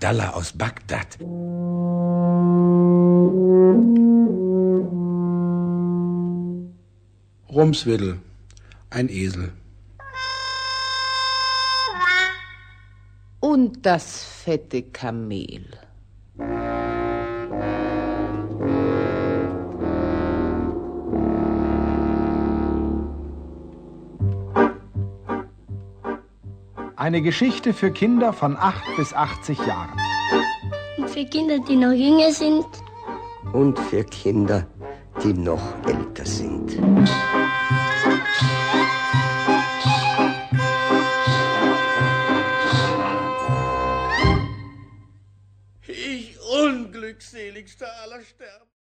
Abdallah aus Bagdad. Rumswedel, ein Esel. Und das fette Kamel. Eine Geschichte für Kinder von 8 bis 80 Jahren. Und für Kinder, die noch jünger sind. Und für Kinder, die noch älter sind.